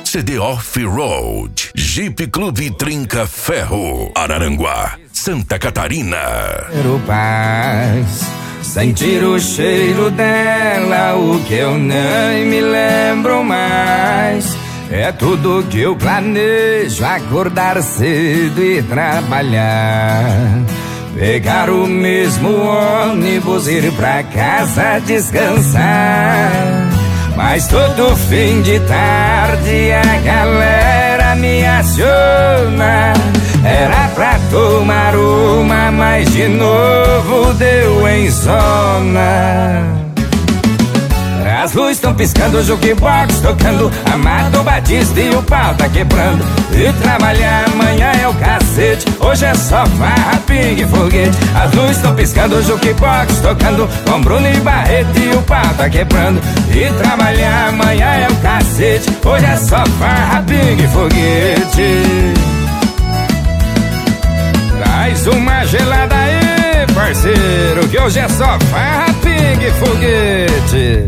CD Off-Road, Jeep Clube Trinca Ferro, Araranguá, Santa Catarina. Quero paz, sentir o cheiro dela, o que eu nem me lembro mais. É tudo que eu planejo, acordar cedo e trabalhar. Pegar o mesmo ônibus, ir pra casa descansar. Mas todo fim de tarde a galera me aciona. Era pra tomar uma, mas de novo deu em zona. As luzes estão piscando, o jukebox tocando, Amado Batista e o pau tá quebrando. E trabalhar amanhã é o cacete, hoje é só farra, pingue e foguete. As luzes estão piscando, o jukebox tocando, com Bruno e Barreto e o pau tá quebrando. E trabalhar amanhã é o cacete, hoje é só farra, pingue e foguete. Traz uma gelada aí, parceiro, que hoje é só farra, pingue e foguete.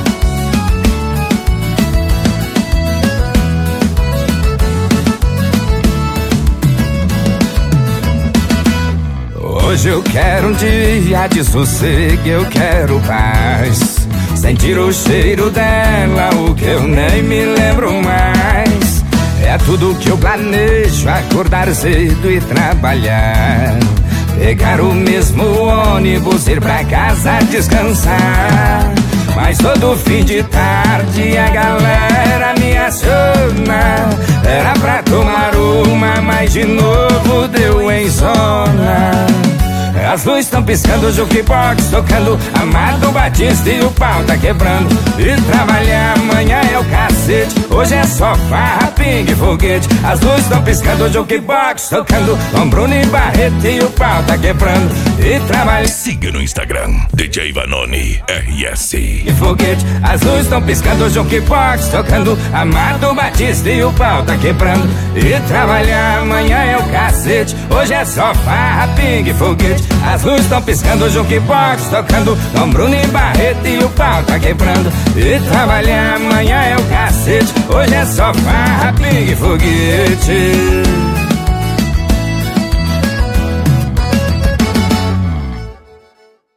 Hoje eu quero um dia de sossego, eu quero paz. Sentir o cheiro dela, o que eu nem me lembro mais. É tudo que eu planejo, acordar cedo e trabalhar. Pegar o mesmo ônibus, ir pra casa descansar. Mas todo fim de tarde a galera me aciona. Era pra tomar uma, mas de novo deu em zona. As luzes estão piscando, o jukebox tocando, Amado Batista e o pau tá quebrando. E trabalhar amanhã é o cacete, hoje é só farra, pingue e foguete. As luzes estão piscando, o jukebox tocando, com Bruno e Barreto e o pau tá quebrando. E trabalhar... Siga no Instagram, DJ Vanoni RS e foguete. As luzes estão piscando, o jukebox tocando, Amado Batista e o pau tá quebrando. E trabalhar amanhã é o cacete, hoje é só farra, pingue e foguete. As luzes estão piscando, o jukebox tocando, com Bruno e Barreto e o pau tá quebrando. E trabalhar amanhã é o cacete, hoje é só farra, pingue e foguete.